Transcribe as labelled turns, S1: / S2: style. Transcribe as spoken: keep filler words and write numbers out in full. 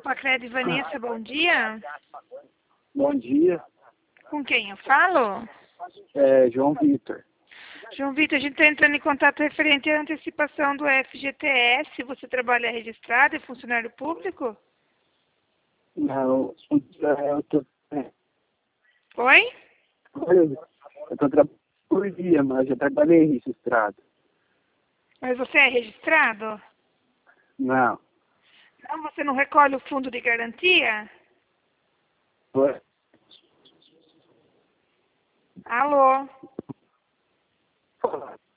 S1: Pacred Vanessa, bom dia.
S2: Bom dia,
S1: Com quem eu falo?
S2: é João Vitor.
S1: João Vitor, a gente está entrando em contato referente à antecipação do F G T S. Você trabalha registrado, é funcionário público?
S2: Não, eu tô,
S1: Oi?
S2: eu tô trabalhando por dia, mas já trabalhei registrado.
S1: Mas você é registrado?
S2: Não.
S1: Não, você não recolhe o fundo de garantia?
S2: Ué,
S1: Alô?